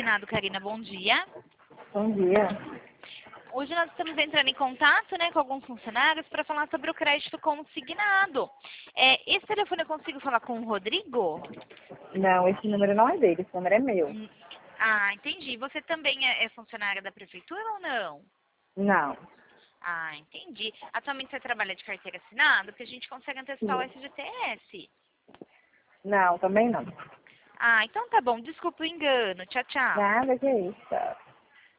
Consignado, Karina, bom dia. Bom dia. Hoje nós estamos entrando em contato, com alguns funcionários para falar sobre o crédito consignado. Esse telefone eu consigo falar com o Rodrigo? Não, esse número não é dele, esse número é meu. Entendi. Você também é funcionária da prefeitura ou não? Não. Entendi. Atualmente você trabalha de carteira assinada, porque a gente consegue antecipar o FGTS. Não, também não. Então tá bom. Desculpa o engano. Tchau, tchau. Nada, que isso.